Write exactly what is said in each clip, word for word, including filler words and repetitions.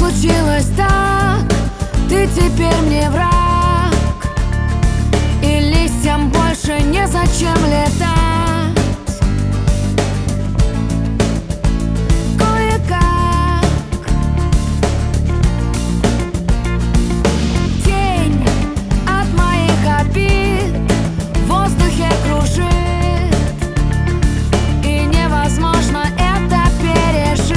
случилось так, ты теперь мне враг, и листьям больше незачем летать. Кое-как тень от моих обид в воздухе кружит, и невозможно это пережить.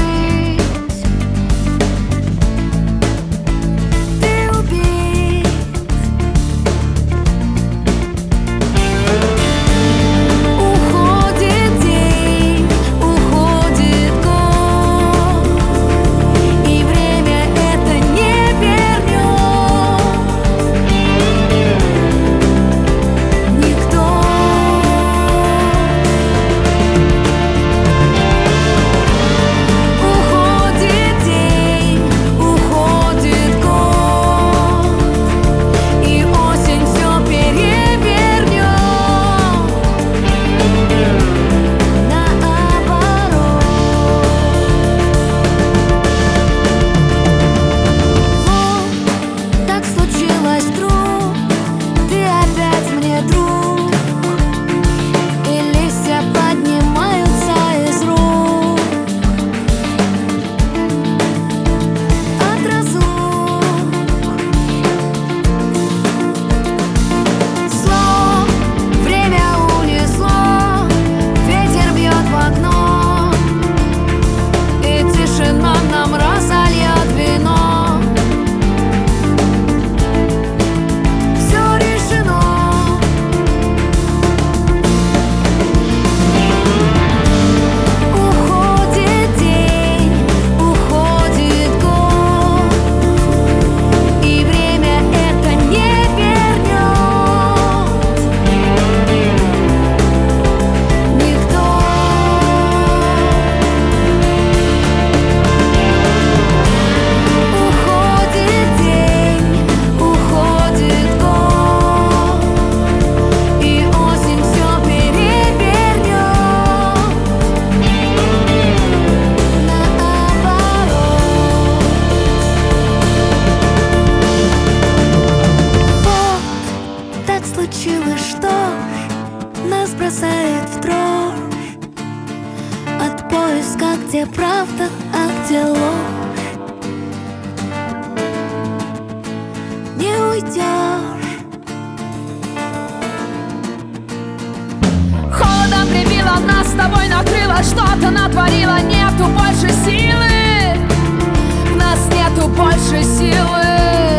Случилось, что нас бросает в дрожь от поиска, где правда, а где ложь. Не уйдешь. Холодом прибило, нас с тобой накрыло, что-то натворило, нету больше силы, в нас нету больше силы.